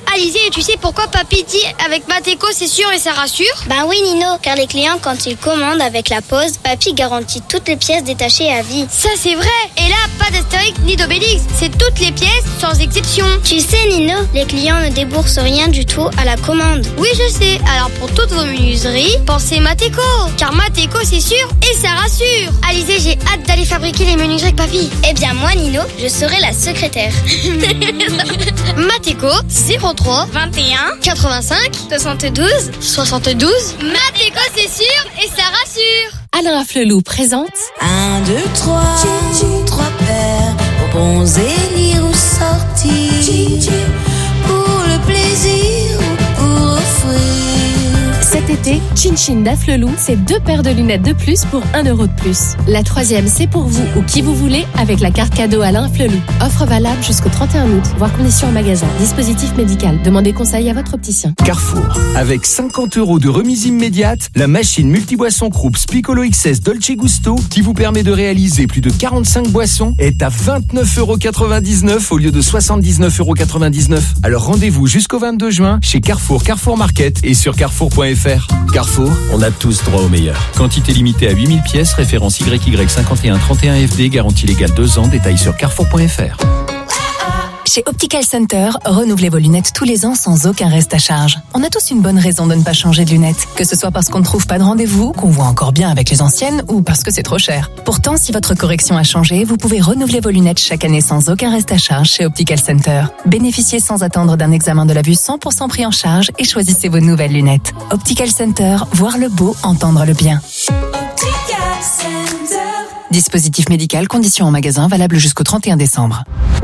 Alizé, tu sais pourquoi papy dit avec Mateko c'est sûr et ça rassure? Ben oui Nino, car les clients quand ils commandent avec la pause, papy garantit toutes les pièces détachées à vie. Ça c'est vrai. Et là, pas d'Astérix ni d'Obélix, c'est toutes les pièces sans exception. Tu sais Nino, les clients ne déboursent rien du tout à la commande. Oui je sais, alors pour toutes vos menuiseries, pensez Mateko, car Mateko c'est sûr et ça rassure. Alizé, j'ai hâte d'aller fabriquer les menuiseries avec papy. Eh bien moi Nino, je serai la secrétaire. Mateko zéro trois vingt et un quatre-vingt-cinq soixante-douze soixante-douze. Mateko c'est sûr et ça rassure. Alain Flelou présente Un, deux, trois, trois paires, bonbons et lire ou sortir, pour le plaisir ou pour offrir. cet été, Chin Chin d'Afflelou, c'est deux paires de lunettes de plus pour un euro de plus. La troisième, c'est pour vous ou qui vous voulez avec la carte cadeau Alain Flelou. Offre valable jusqu'au trente et un août, voire conditions en magasin. Dispositif médical. Demandez conseil à votre opticien. Carrefour. Avec cinquante euros de remise immédiate, la machine multiboisson Krups Piccolo X S Dolce Gusto, qui vous permet de réaliser plus de quarante-cinq boissons, est à vingt-neuf euros quatre-vingt-dix-neuf au lieu de soixante-dix-neuf euros quatre-vingt-dix-neuf. Alors rendez-vous jusqu'au vingt-deux juin chez Carrefour, Carrefour Market et sur carrefour point f r. Carrefour, on a tous droit au meilleur. Quantité limitée à huit mille pièces, référence Y Y cinquante et un trente et un F D, garantie légale deux ans, détail sur carrefour point f r. Chez Optical Center, renouvelez vos lunettes tous les ans sans aucun reste à charge. On a tous une bonne raison de ne pas changer de lunettes, que ce soit parce qu'on ne trouve pas de rendez-vous, qu'on voit encore bien avec les anciennes ou parce que c'est trop cher. Pourtant, si votre correction a changé, vous pouvez renouveler vos lunettes chaque année sans aucun reste à charge chez Optical Center. Bénéficiez sans attendre d'un examen de la vue cent pour cent pris en charge et choisissez vos nouvelles lunettes. Optical Center, voir le beau, entendre le bien. Optical Center. Dispositif médical, conditions en magasin, valable jusqu'au trente et un décembre.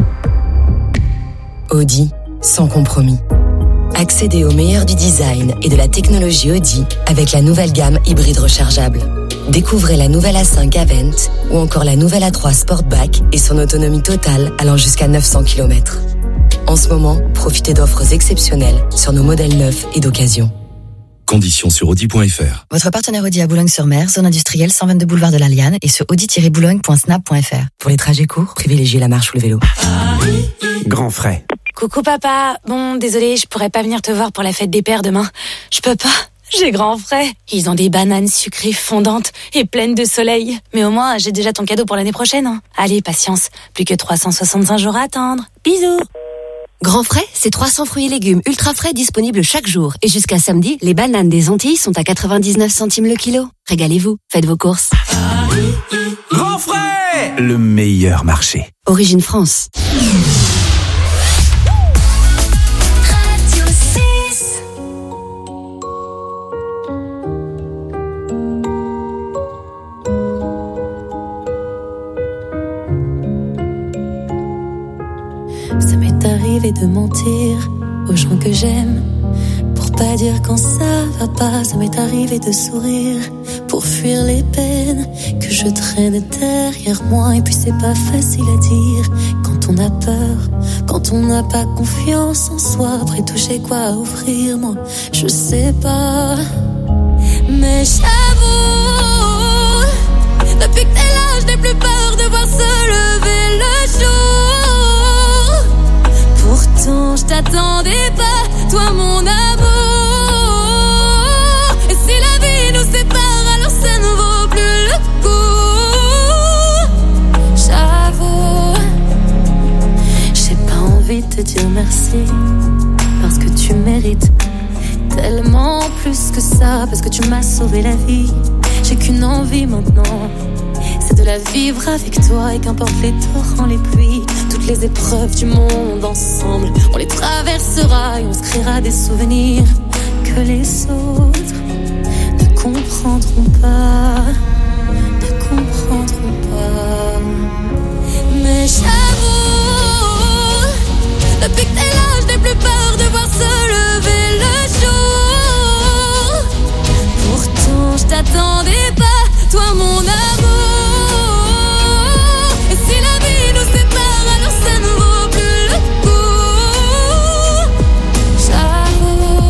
Audi, sans compromis. Accédez au meilleur du design et de la technologie Audi avec la nouvelle gamme hybride rechargeable. Découvrez la nouvelle A cinq Avent ou encore la nouvelle A trois Sportback et son autonomie totale allant jusqu'à neuf cents kilomètres. En ce moment, profitez d'offres exceptionnelles sur nos modèles neufs et d'occasion. Conditions sur audi point f r. Votre partenaire Audi à Boulogne-sur-Mer, zone industrielle cent vingt-deux boulevard de la Liane et sur audi tiret boulogne point snap point f r. Pour les trajets courts, privilégiez la marche ou le vélo. Grand frais. Coucou papa, bon désolé, je pourrais pas venir te voir pour la fête des pères demain. Je peux pas, j'ai grand frais. Ils ont des bananes sucrées fondantes et pleines de soleil. Mais au moins, j'ai déjà ton cadeau pour l'année prochaine. Hein. Allez, patience, plus que trois cent soixante-cinq jours à attendre. Bisous. Grand frais, c'est trois cents fruits et légumes ultra frais disponibles chaque jour. Et jusqu'à samedi, les bananes des Antilles sont à quatre-vingt-dix-neuf centimes le kilo. Régalez-vous, faites vos courses. Grand frais, le meilleur marché. Origine France. Ça m'est arrivé de mentir aux gens que j'aime pour pas dire quand ça va pas. Ça m'est arrivé de sourire pour fuir les peines que je traîne derrière moi. Et puis c'est pas facile à dire quand on a peur, quand on n'a pas confiance en soi. Après tout j'ai quoi offrir, moi je sais pas. Mais j'avoue, depuis que t'es là je n'ai plus peur de voir se lever le jour. Pourtant je t'attendais pas, toi mon amour. Et si la vie nous sépare, alors ça ne vaut plus le coup. J'avoue, j'ai pas envie de te dire merci, parce que tu mérites tellement plus que ça, parce que tu m'as sauvé la vie. J'ai qu'une envie maintenant, c'est de la vivre avec toi. Et qu'importe les torrents, les pluies, toutes les épreuves du monde ensemble, on les traversera et on se créera des souvenirs que les autres ne comprendront pas, ne comprendront pas. Mais j'avoue, depuis que t'es là, je n'ai plus peur de voir se lever le jour. Pourtant je t'attendais pas, toi mon amour. Et si la vie nous sépare, alors ça ne vaut plus le coup. J'avoue.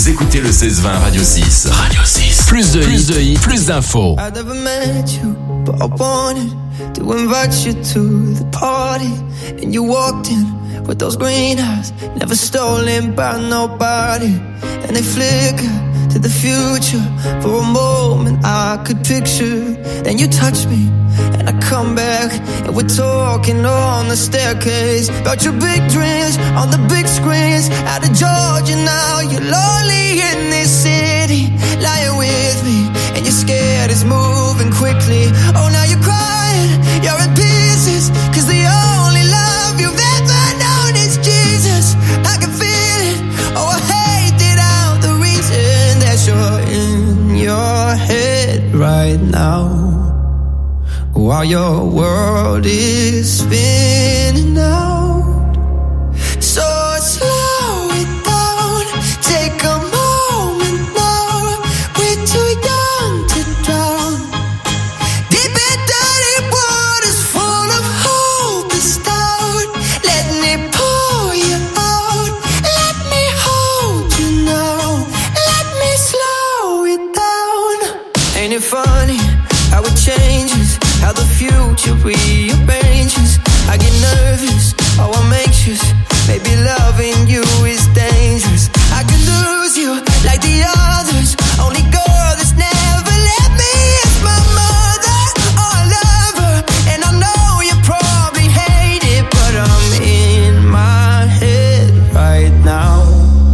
Vous écoutez le seize vingt Radio six. Radio six. Plus de plus de hits, plus d'infos. I never met you, but I wanted to invite you to the party. And you walked in with those green eyes, never stolen by nobody. And they flicker to the future. For a moment I could picture. Then you touch me and I come back, and we're talking on the staircase about your big dreams on the big screens. Out of Georgia now, you're lonely in this city, lying with me, and you're scared it's moving quickly. Oh, now you're crying, you're in pieces, cause the only love you've ever known is Jesus. I can feel it, oh I hate it out, the reason that you're in your head right now, while your world is spinning out. So slow it down, take a moment now. We're too young to drown. Deep in dirty waters full of hope and doubt. Let me pour you out. Let me hold you now. Let me slow it down. Ain't it funny how it changes, how the future rearranges? I get nervous, oh I'm anxious. Maybe loving you is dangerous. I could lose you like the others. Only girl that's never let me is my mother. Oh I love her, and I know you probably hate it, but I'm in my head right now.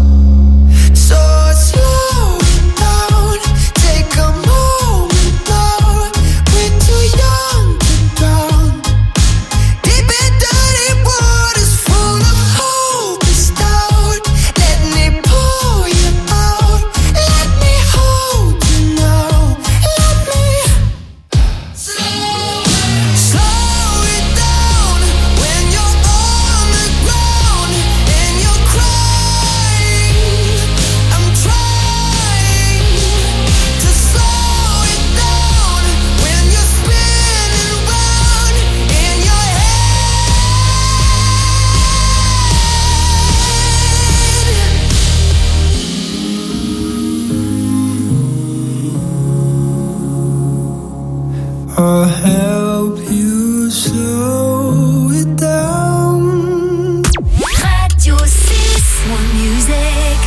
So slow it down, take a moment now. We're too young to drown. Deep in dirty waters full of hope and doubt. Let me pour you out. Let me hold you now. Let me slow it down when you're on the ground and you're crying. I'm trying to slow it down when you're spinning round in your head. I'll help you slow it down. Radio six, more music.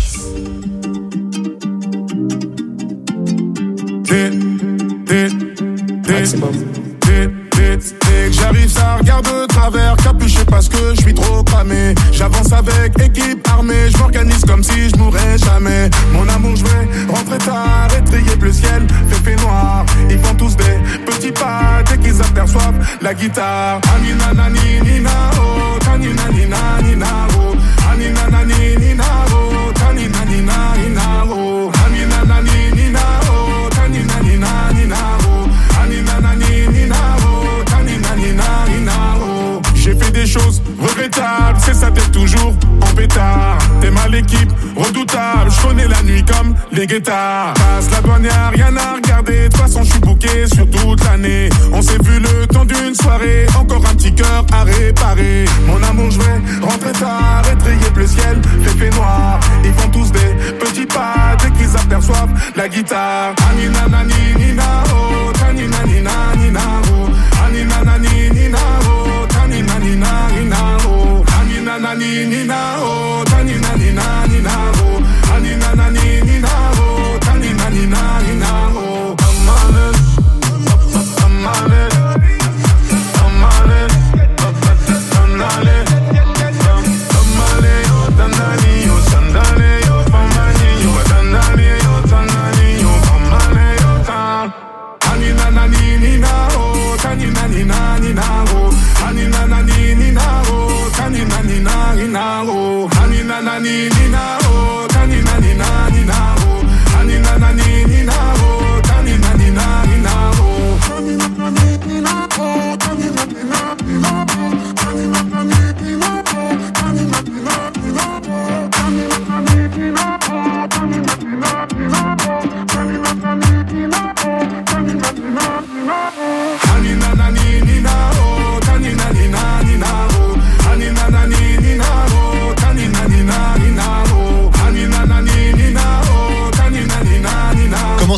Dès que j'arrive, ça regarde de travers, capuché parce que je suis trop cramé. J'avance avec équipe armée, je m'organise comme si je mourrais jamais. Mon amour, je vais rentrer tard, étrier le ciel, fait fait noir. Ils font tous des petits pas dès qu'ils aperçoivent la guitare. Anina nani nina oh, tanina nina nina oh, anina nani nina oh, tanina nina nina oh, anina nani nina oh, tanina nina nina oh, anina nani nina oh, tanina nina nina oh. J'ai fait des choses regrettables, c'est ça t'es toujours en pétard. T'es mal l'équipe, redoutable, je connais la nuit comme les guettards. Passe la bonne, y'a rien à regarder, de toute façon je suis booké sur toute l'année. On s'est vu le temps d'une soirée, encore un petit cœur à réparer. Mon amour, je vais rentrer tard, étrier le ciel, fait fait noir. Ils font tous des petits pas dès qu'ils aperçoivent la guitare. Anina nani nina oh, tanina nina nina oh, anina nani nina oh, tanina nina nina oh, anina nani nina oh, tanina nina nina oh, anina nani nina oh, tanina nina nina oh. I'm on it, I'm on it, I'm on it, I'm on it, Tamale yo tanani yo sandale yo pamani yo tanale yo tanani yo pamani.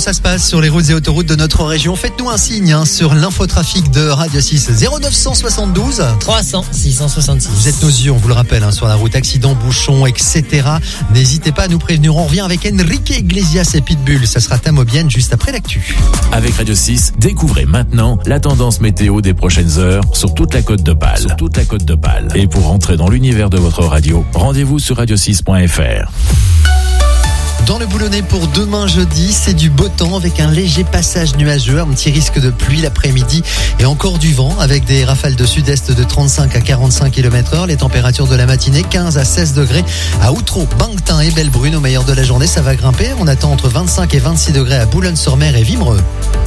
ça se passe sur les routes et autoroutes de notre région. Faites-nous un signe hein, sur l'infotrafic de Radio six zéro neuf soixante-douze trois cents six cent soixante-six. Vous êtes nos yeux, on vous le rappelle, hein, sur la route, accident, bouchon, et cetera. N'hésitez pas à nous prévenir. On revient avec Enrique Iglesias et Pitbull. Ça sera Tamobienne juste après l'actu. Avec Radio six, découvrez maintenant la tendance météo des prochaines heures sur toute la Côte d'Opale. Sur toute la Côte d'Opale. Et pour rentrer dans l'univers de votre radio, rendez-vous sur radio six point f r. Dans le Boulonnais pour demain jeudi, c'est du beau temps avec un léger passage nuageux, un petit risque de pluie l'après-midi et encore du vent avec des rafales de sud-est de trente-cinq à quarante-cinq kilomètres heure. Les températures de la matinée, quinze à seize degrés à Outreau, Banctin et Bellebrune. Au meilleur de la journée, ça va grimper. On attend entre vingt-cinq et vingt-six degrés à Boulogne-sur-Mer et Vimereux.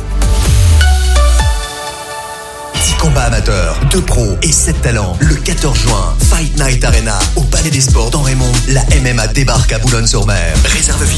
dix combats amateurs, deux pros et sept talents. Le quatorze juin, Fight Night Arena au Palais des Sports dans Raymond. La M M A débarque à Boulogne-sur-Mer. Réserve